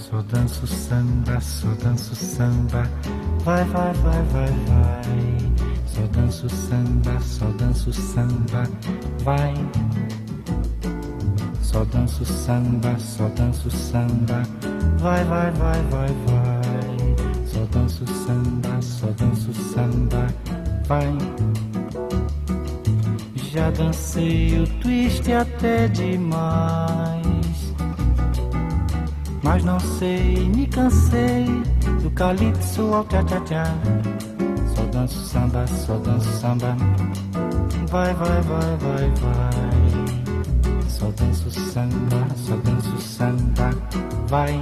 Só danço samba, vai, vai, vai, vai, vai. Só danço samba, vai. Só danço samba, vai, vai, vai, vai, vai. Só danço samba, vai. Já dancei o twist até demais, mas não sei, me cansei do calypso ao tchá-tchá-tchá. Só danço samba, vai, vai, vai, vai, vai. Só danço samba, vai.